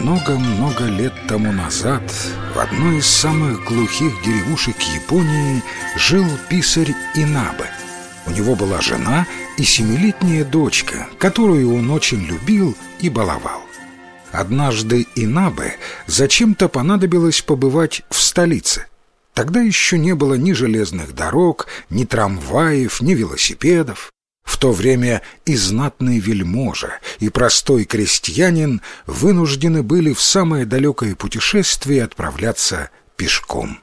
Много-много лет тому назад в одной из самых глухих деревушек Японии жил писарь Инабе. У него была жена и 7-летняя дочка, которую он очень любил и баловал. Однажды Инабе зачем-то понадобилось побывать в столице. Тогда еще не было ни железных дорог, ни трамваев, ни велосипедов. В то время и знатный вельможа, и простой крестьянин вынуждены были в самое далекое путешествие отправляться пешком.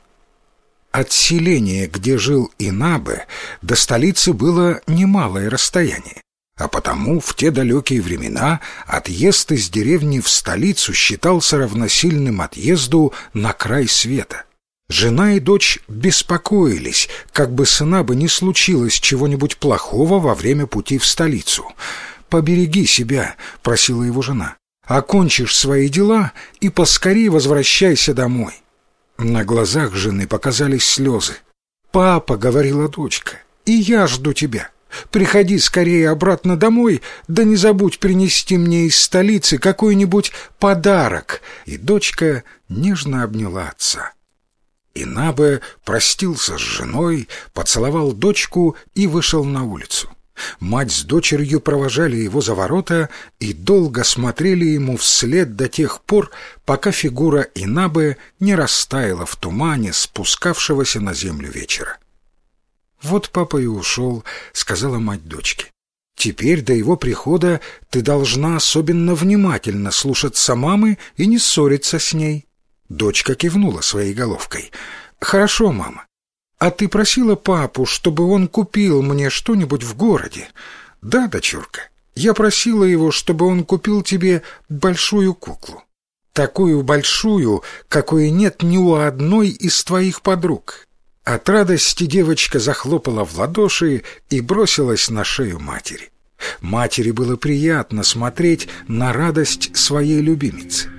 От селения, где жил Инабе, до столицы было немалое расстояние, а потому в те далекие времена отъезд из деревни в столицу считался равносильным отъезду на край света. Жена и дочь беспокоились, как бы с Инабе не случилось чего-нибудь плохого во время пути в столицу. «Побереги себя», — просила его жена. «Окончишь свои дела и поскорее возвращайся домой». На глазах жены показались слезы. «Папа», — говорила дочка, — «и я жду тебя. Приходи скорее обратно домой, да не забудь принести мне из столицы какой-нибудь подарок». И дочка нежно обняла отца. Инабе простился с женой, поцеловал дочку и вышел на улицу. Мать с дочерью провожали его за ворота и долго смотрели ему вслед до тех пор, пока фигура Инабе не растаяла в тумане спускавшегося на землю вечера. «Вот папа и ушел», — сказала мать дочке. «Теперь до его прихода ты должна особенно внимательно слушаться мамы и не ссориться с ней». Дочка кивнула своей головкой. «Хорошо, мама. А ты просила папу, чтобы он купил мне что-нибудь в городе?» «Да, дочурка. Я просила его, чтобы он купил тебе большую куклу. Такую большую, какой нет ни у одной из твоих подруг». От радости девочка захлопала в ладоши и бросилась на шею матери. Матери было приятно смотреть на радость своей любимицы.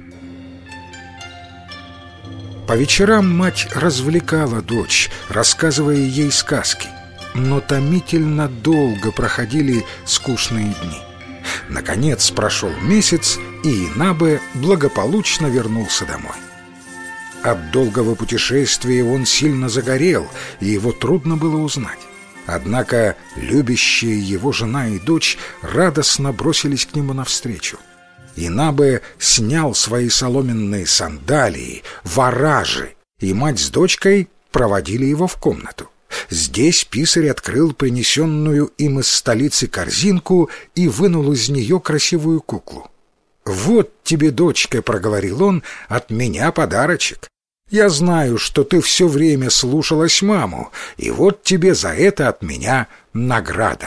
По вечерам мать развлекала дочь, рассказывая ей сказки, но томительно долго проходили скучные дни. Наконец прошел месяц, и Инабе благополучно вернулся домой. От долгого путешествия он сильно загорел, и его трудно было узнать. Однако любящие его жена и дочь радостно бросились к нему навстречу. Инабе снял свои соломенные сандалии, варажи, и мать с дочкой проводили его в комнату. Здесь писарь открыл принесенную им из столицы корзинку и вынул из нее красивую куклу. «Вот тебе, дочка», — проговорил он, — «от меня подарочек. Я знаю, что ты все время слушалась маму, и вот тебе за это от меня награда».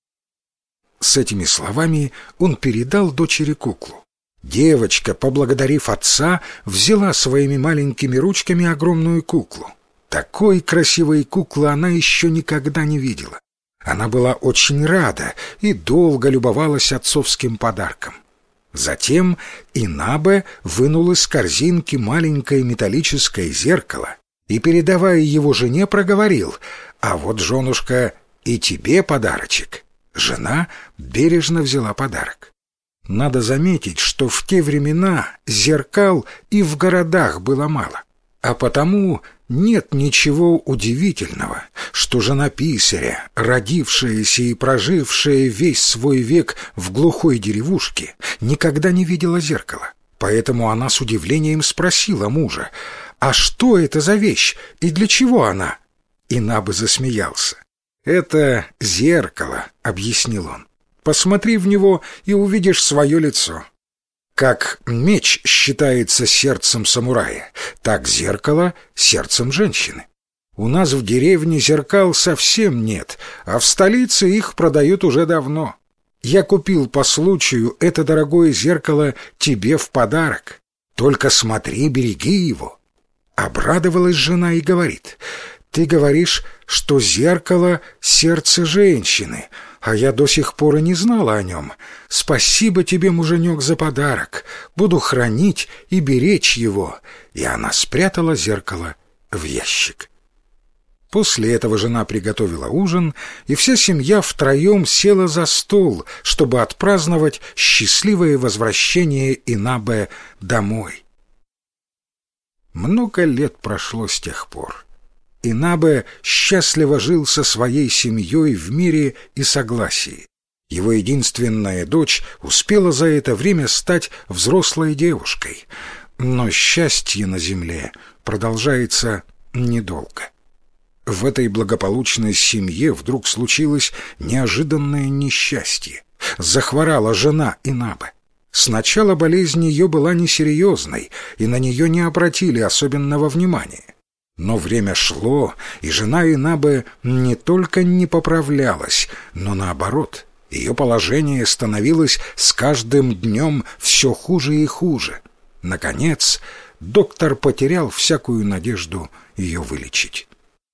С этими словами он передал дочери куклу. Девочка, поблагодарив отца, взяла своими маленькими ручками огромную куклу. Такой красивой куклы она еще никогда не видела. Она была очень рада и долго любовалась отцовским подарком. Затем Инабе вынул из корзинки маленькое металлическое зеркало и, передавая его жене, проговорил: «А вот, женушка, и тебе подарочек». Жена бережно взяла подарок. Надо заметить, что в те времена зеркал и в городах было мало, а потому нет ничего удивительного, что жена писаря, родившаяся и прожившая весь свой век в глухой деревушке, никогда не видела зеркала. Поэтому она с удивлением спросила мужа: «А что это за вещь и для чего она?» Инабе засмеялся. «Это зеркало», — объяснил он. «Посмотри в него и увидишь свое лицо. Как меч считается сердцем самурая, так зеркало — сердцем женщины. У нас в деревне зеркал совсем нет, а в столице их продают уже давно. Я купил по случаю это дорогое зеркало тебе в подарок. Только смотри, береги его». Обрадовалась жена и говорит: «Ты говоришь, что зеркало — сердце женщины, а я до сих пор и не знала о нем. Спасибо тебе, муженек, за подарок. Буду хранить и беречь его». И она спрятала зеркало в ящик. После этого жена приготовила ужин, и вся семья втроем села за стол, чтобы отпраздновать счастливое возвращение Инабе домой. Много лет прошло с тех пор. Инабе счастливо жил со своей семьей в мире и согласии. Его единственная дочь успела за это время стать взрослой девушкой. Но счастье на земле продолжается недолго. В этой благополучной семье вдруг случилось неожиданное несчастье. Захворала жена Инабе. Сначала болезнь ее была несерьезной, и на нее не обратили особенного внимания. Но время шло, и жена Инабе не только не поправлялась, но наоборот, ее положение становилось с каждым днем все хуже и хуже. Наконец, доктор потерял всякую надежду ее вылечить.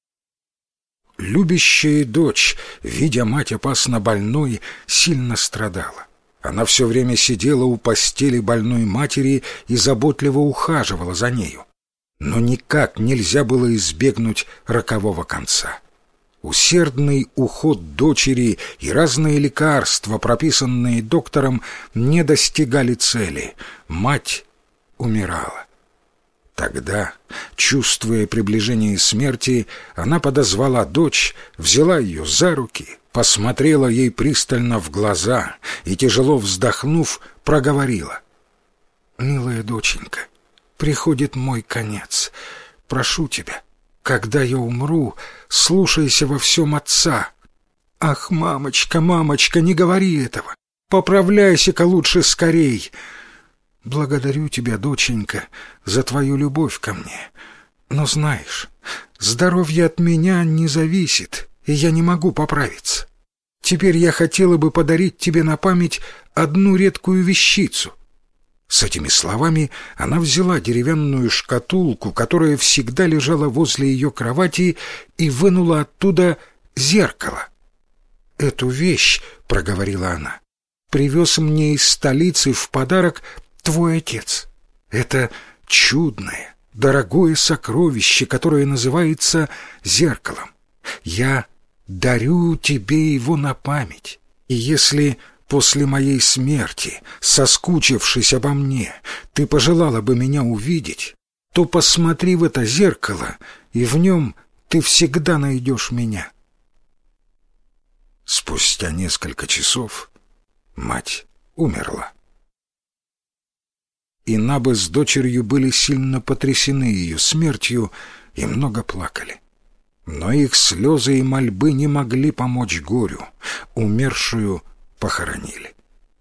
Любящая дочь, видя мать опасно больной, сильно страдала. Она все время сидела у постели больной матери и заботливо ухаживала за нею. Но никак нельзя было избегнуть рокового конца. Усердный уход дочери и разные лекарства, прописанные доктором, не достигали цели. Мать умирала. Тогда, чувствуя приближение смерти, она подозвала дочь, взяла ее за руки, посмотрела ей пристально в глаза и, тяжело вздохнув, проговорила: «Милая доченька, приходит мой конец. Прошу тебя, когда я умру, слушайся во всем отца». «Ах, мамочка, мамочка, не говори этого! Поправляйся-ка лучше скорей!» «Благодарю тебя, доченька, за твою любовь ко мне. Но знаешь, здоровье от меня не зависит, и я не могу поправиться. Теперь я хотела бы подарить тебе на память одну редкую вещицу». С этими словами она взяла деревянную шкатулку, которая всегда лежала возле ее кровати, и вынула оттуда зеркало. «Эту вещь, — проговорила она, — привез мне из столицы в подарок твой отец. Это чудное, дорогое сокровище, которое называется зеркалом. Я дарю тебе его на память, и если после моей смерти, соскучившись обо мне, ты пожелала бы меня увидеть, то посмотри в это зеркало, и в нем ты всегда найдешь меня». Спустя несколько часов мать умерла. Инабе с дочерью были сильно потрясены ее смертью и много плакали. Но их слезы и мольбы не могли помочь горю. Умершую похоронили.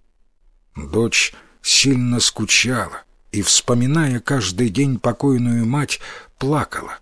Дочь сильно скучала и, вспоминая каждый день покойную мать, плакала.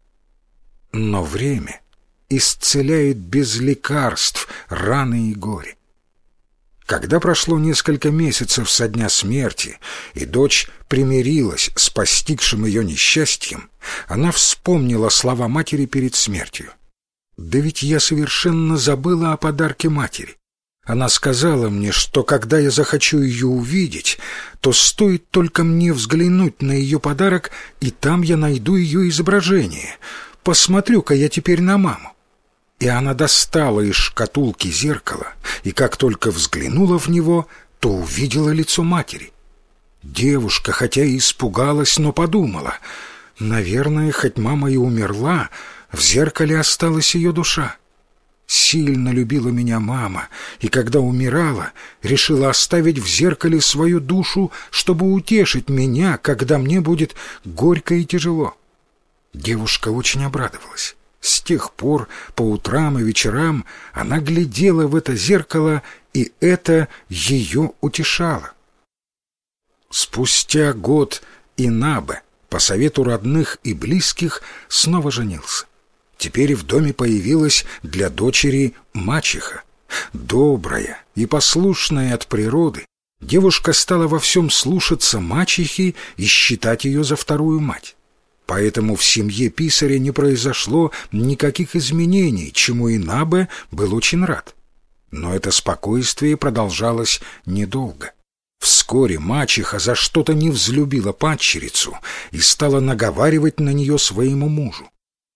Но время исцеляет без лекарств раны и горе. Когда прошло несколько месяцев со дня смерти, и дочь примирилась с постигшим ее несчастьем, она вспомнила слова матери перед смертью. «Да ведь я совершенно забыла о подарке матери. Она сказала мне, что когда я захочу ее увидеть, то стоит только мне взглянуть на ее подарок, и там я найду ее изображение. Посмотрю-ка я теперь на маму». И она достала из шкатулки зеркало, и как только взглянула в него, то увидела лицо матери. Девушка, хотя и испугалась, но подумала: наверное, хоть мама и умерла, в зеркале осталась ее душа. Сильно любила меня мама, и когда умирала, решила оставить в зеркале свою душу, чтобы утешить меня, когда мне будет горько и тяжело. Девушка очень обрадовалась. С тех пор по утрам и вечерам она глядела в это зеркало, и это ее утешало. Спустя год Инабе, по совету родных и близких, снова женился. Теперь в доме появилась для дочери мачеха. Добрая и послушная от природы, девушка стала во всем слушаться мачехи и считать ее за вторую мать. Поэтому в семье писаря не произошло никаких изменений, чему Инабе был очень рад. Но это спокойствие продолжалось недолго. Вскоре мачеха за что-то не взлюбила падчерицу и стала наговаривать на нее своему мужу.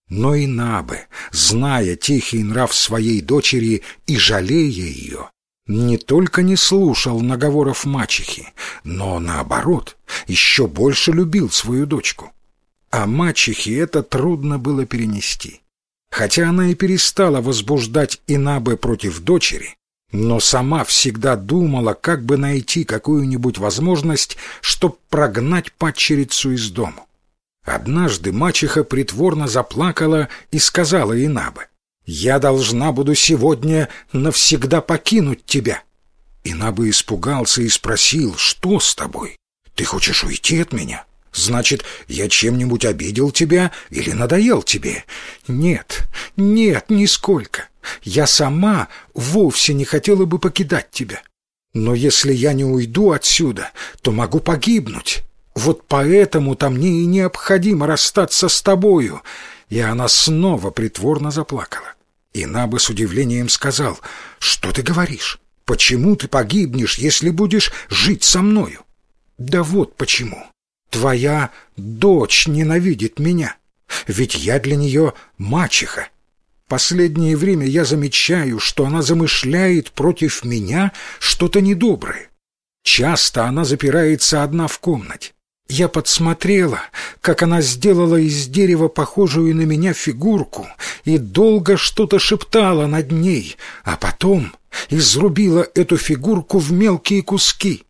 Но Инабе, зная тихий нрав своей дочери и жалея ее, не только не слушал наговоров мачехи, но, наоборот, еще больше любил свою дочку. А мачехе это трудно было перенести. Хотя она и перестала возбуждать Инабе против дочери, но сама всегда думала, как бы найти какую-нибудь возможность, чтоб прогнать падчерицу из дому. Однажды мачеха притворно заплакала и сказала Инабе: «Я должна буду сегодня навсегда покинуть тебя». Инабе испугался и спросил: «Что с тобой? Ты хочешь уйти от меня? Значит, я чем-нибудь обидел тебя или надоел тебе?» «Нет, нет, нисколько. Я сама вовсе не хотела бы покидать тебя. Но если я не уйду отсюда, то могу погибнуть. Вот поэтому-то мне и необходимо расстаться с тобою». И она снова притворно заплакала. Инабе с удивлением сказал: «Что ты говоришь? Почему ты погибнешь, если будешь жить со мною?» «Да вот почему. Твоя дочь ненавидит меня, ведь я для нее мачеха. Последнее время я замечаю, что она замышляет против меня что-то недоброе. Часто она запирается одна в комнате. Я подсмотрела, как она сделала из дерева похожую на меня фигурку и долго что-то шептала над ней, а потом изрубила эту фигурку в мелкие куски».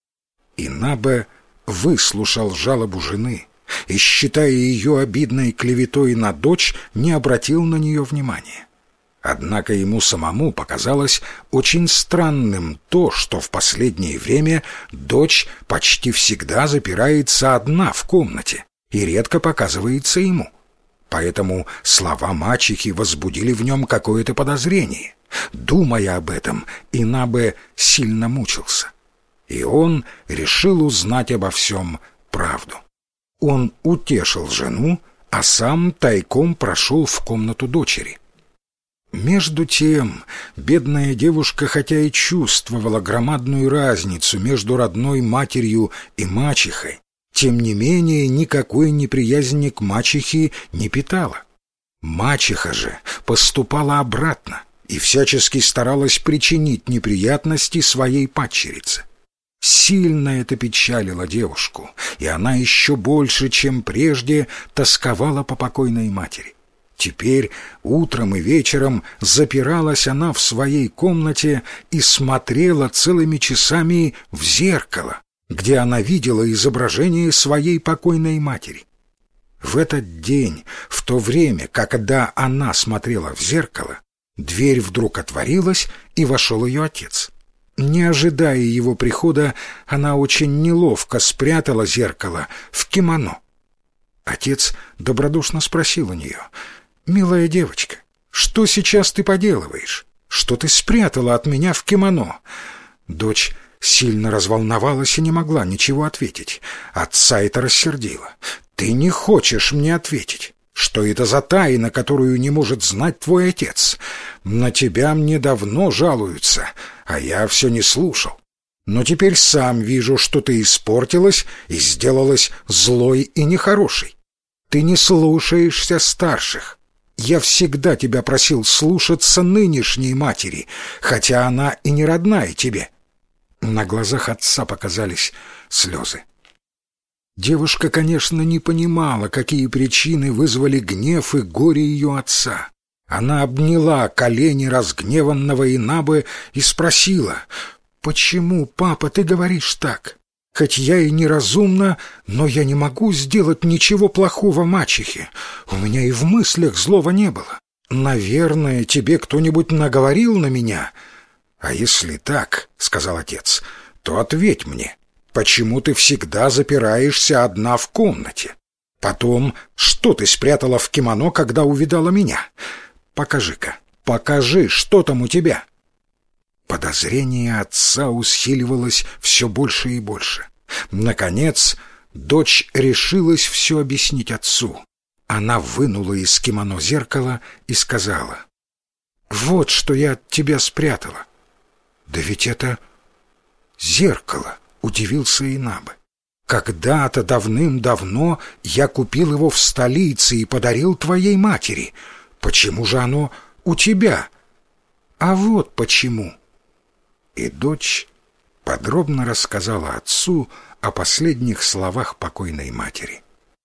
Инабе выслушал жалобу жены и, считая ее обидной клеветой на дочь, не обратил на нее внимания. Однако ему самому показалось очень странным то, что в последнее время дочь почти всегда запирается одна в комнате и редко показывается ему. Поэтому слова мачехи возбудили в нем какое-то подозрение. Думая об этом, Инабе сильно мучился. И он решил узнать обо всем правду. Он утешил жену, а сам тайком прошел в комнату дочери. Между тем, бедная девушка, хотя и чувствовала громадную разницу между родной матерью и мачехой, тем не менее никакой неприязни к мачехе не питала. Мачеха же поступала обратно и всячески старалась причинить неприятности своей падчерице. Сильно это печалило девушку, и она еще больше, чем прежде, тосковала по покойной матери. Теперь утром и вечером запиралась она в своей комнате и смотрела целыми часами в зеркало, где она видела изображение своей покойной матери. В этот день, в то время, когда она смотрела в зеркало, дверь вдруг отворилась, и вошел ее отец. Не ожидая его прихода, она очень неловко спрятала зеркало в кимоно. Отец добродушно спросил у нее: «Милая девочка, что сейчас ты поделываешь? Что ты спрятала от меня в кимоно?» Дочь сильно разволновалась и не могла ничего ответить. Отца это рассердило. «Ты не хочешь мне ответить? Что это за тайна, которую не может знать твой отец? На тебя мне давно жалуются, а я все не слушал. Но теперь сам вижу, что ты испортилась и сделалась злой и нехорошей. Ты не слушаешься старших. Я всегда тебя просил слушаться нынешней матери, хотя она и не родная тебе». На глазах отца показались слезы. Девушка, конечно, не понимала, какие причины вызвали гнев и горе ее отца. Она обняла колени разгневанного Инабе и спросила: «Почему, папа, ты говоришь так? Хоть я и неразумна, но я не могу сделать ничего плохого мачехе. У меня и в мыслях злого не было. Наверное, тебе кто-нибудь наговорил на меня». «А если так, — сказал отец, — то ответь мне, почему ты всегда запираешься одна в комнате? Потом, что ты спрятала в кимоно, когда увидала меня? Покажи-ка, покажи, что там у тебя». Подозрение отца усиливалось все больше и больше. Наконец, дочь решилась все объяснить отцу. Она вынула из кимоно зеркало и сказала: «Вот что я от тебя спрятала». «Да ведь это зеркало», — удивился Инабе. Когда-то давным-давно я купил его в столице и подарил твоей матери. Почему же оно у тебя? А вот почему». И дочь подробно рассказала отцу о последних словах покойной матери.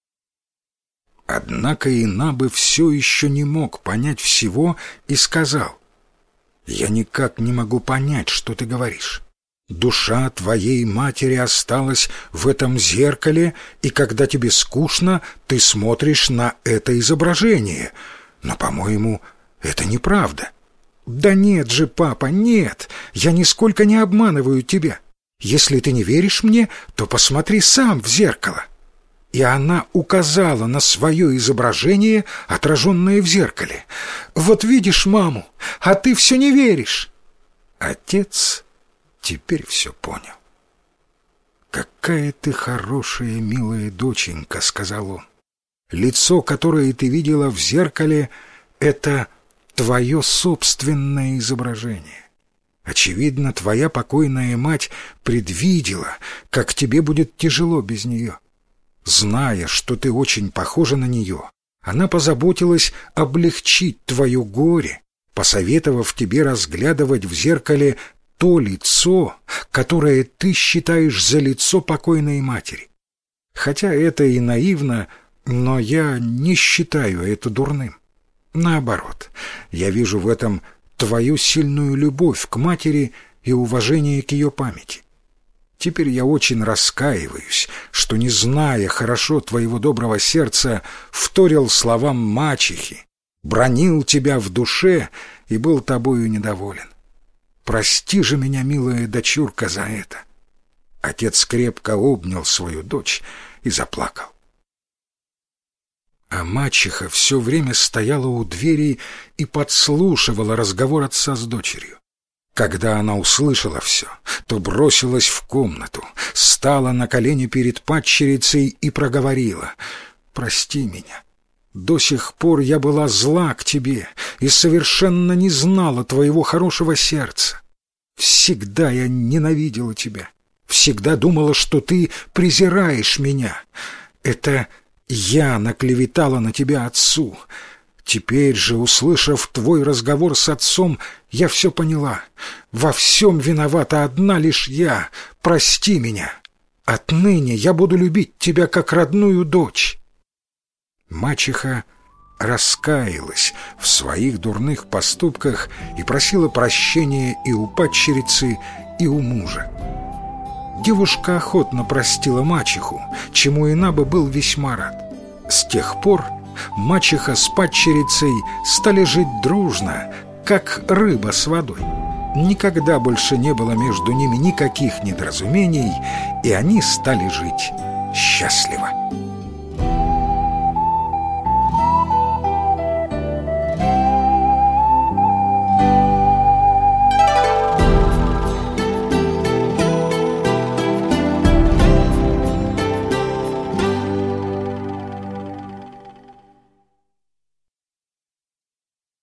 Однако Инабы все еще не мог понять всего и сказал: «Я никак не могу понять, что ты говоришь. Душа твоей матери осталась в этом зеркале, и когда тебе скучно, ты смотришь на это изображение. Но, по-моему, это неправда». «Да нет же, папа, нет! Я нисколько не обманываю тебя. Если ты не веришь мне, то посмотри сам в зеркало». И она указала на свое изображение, отраженное в зеркале. «Вот видишь маму, а ты все не веришь». Отец теперь все понял. «Какая ты хорошая, милая доченька», — сказал он. «Лицо, которое ты видела в зеркале, — это твое собственное изображение. Очевидно, твоя покойная мать предвидела, как тебе будет тяжело без нее. Зная, что ты очень похожа на нее, она позаботилась облегчить твое горе, посоветовав тебе разглядывать в зеркале то лицо, которое ты считаешь за лицо покойной матери. Хотя это и наивно, но я не считаю это дурным. Наоборот, я вижу в этом твою сильную любовь к матери и уважение к ее памяти. Теперь я очень раскаиваюсь, что, не зная хорошо твоего доброго сердца, вторил словам мачехи, бранил тебя в душе и был тобою недоволен. Прости же меня, милая дочурка, за это». Отец крепко обнял свою дочь и заплакал. А мачеха все время стояла у двери и подслушивала разговор отца с дочерью. Когда она услышала все, то бросилась в комнату, стала на колени перед падчерицей и проговорила: «Прости меня. До сих пор я была зла к тебе и совершенно не знала твоего хорошего сердца. Всегда я ненавидела тебя, всегда думала, что ты презираешь меня. Это я наклеветала на тебя отцу. Теперь же, услышав твой разговор с отцом, я все поняла. Во всем виновата одна лишь я. Прости меня. Отныне я буду любить тебя как родную дочь». Мачеха раскаялась в своих дурных поступках и просила прощения и у падчерицы, и у мужа. Девушка охотно простила мачеху, чему Инаба был весьма рад. С тех пор мачеха с падчерицей стали жить дружно, как рыба с водой. Никогда больше не было между ними никаких недоразумений, и они стали жить счастливо.